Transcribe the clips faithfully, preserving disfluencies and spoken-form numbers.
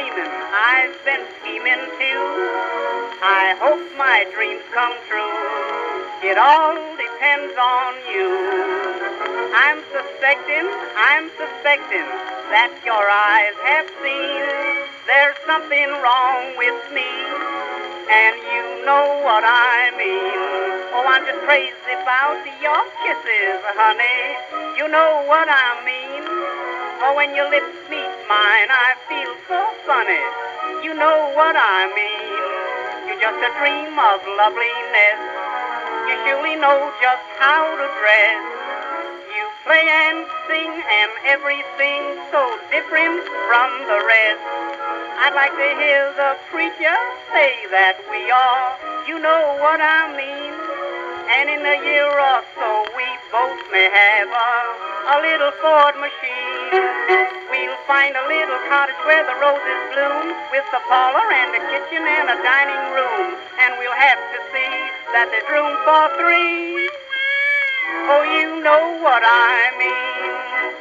dreaming, I've been scheming too. I hope my dreams come true. It all depends on you. I'm suspecting, I'm suspecting that your eyes have seen there's something wrong with me, and you know what I mean. Oh, I'm just crazy about your kisses, honey. You know what I mean. Oh, when your lips meet mine, I feel so funny. You know what I mean. You're just a dream of loveliness. You surely know just how to dress. You play and sing and everything so different from the rest. I'd like to hear the preacher say that we are. You know what I mean. And in a year or so we both may have a, a little Ford machine. We'll find a little cottage where the roses bloom, with a parlor and a kitchen and a dining room. And we'll have to see that there's room for three. Oh, you know what I mean.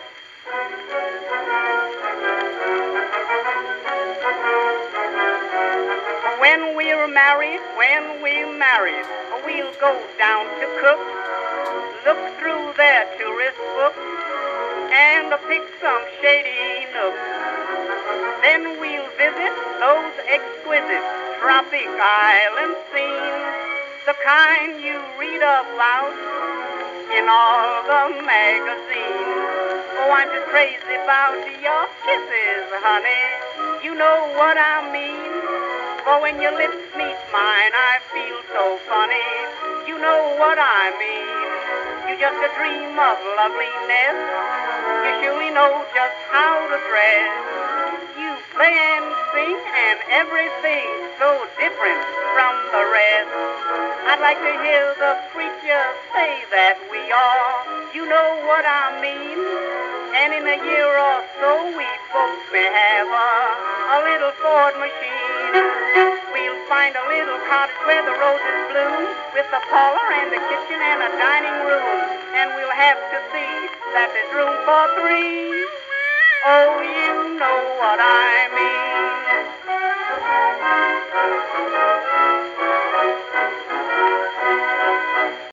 When we're married, when we're married, we'll go down to Cook's, look through their tourist books, and pick some shady nooks. Then we'll visit those exquisite tropic island scenes, the kind you read about in all the magazines. Oh, I'm just crazy about your kisses, honey. You know what I mean. For when your lips meet mine, I feel so funny. You know what I mean. You're just a dream of loveliness. You surely know just how to dress. You play and sing and everything so different from the rest. I'd like to hear the preacher say that we are. You know what I mean. And in a year or so we both may have a, a little Ford machine. We'll find a little cottage where the roses bloom, with a parlor and a kitchen and a dining room. And we'll have to see that there's room for three. Oh, you know what I mean.